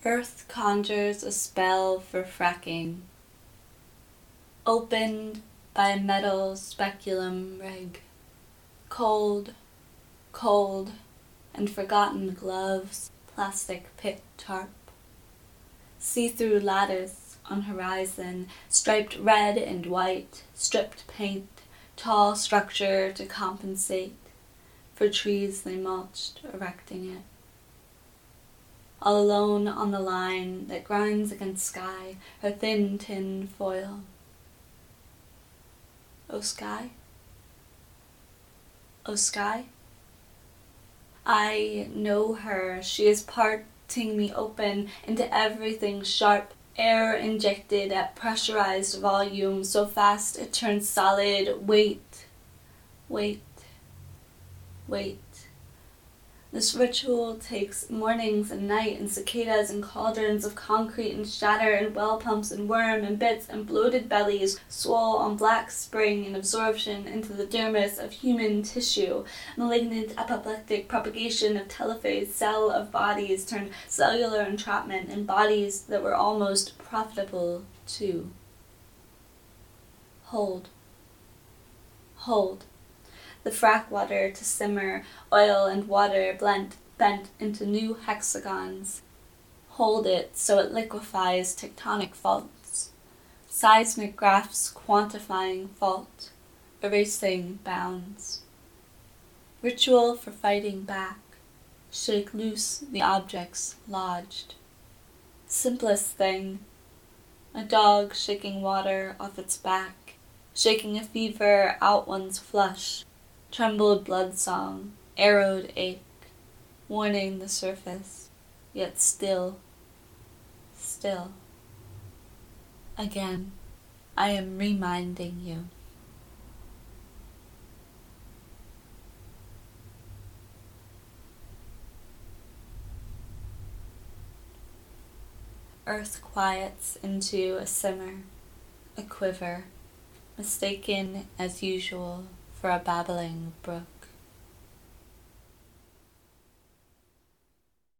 Earth conjures a spell for fracking, opened by a metal speculum rig. Cold, cold, and forgotten gloves, plastic pit tarp. See-through lattice on horizon, striped red and white, stripped paint, tall structure to compensate for trees they mulched, erecting it. All alone on the line that grinds against sky, her thin tin foil. Oh sky? Oh sky? I know her. She is parting me open into everything sharp, air injected at pressurized volume, so fast it turns solid. Wait, wait, wait. This ritual takes mornings and night and cicadas and cauldrons of concrete and shatter and well pumps and worm and bits and bloated bellies swole on black spring and absorption into the dermis of human tissue, malignant apoplectic propagation of telophase cell of bodies turned cellular entrapment in bodies that were almost profitable too. Hold. Hold. The frack water to simmer, oil and water bent into new hexagons. Hold it so it liquefies tectonic faults. Seismic graphs quantifying fault, erasing bounds. Ritual for fighting back. Shake loose the objects lodged. Simplest thing. A dog shaking water off its back, shaking a fever out one's flush. Trembled blood song, arrowed ache, warning the surface, yet still, still. Again, I am reminding you. Earth quiets into a simmer, a quiver, mistaken as usual for a babbling brook.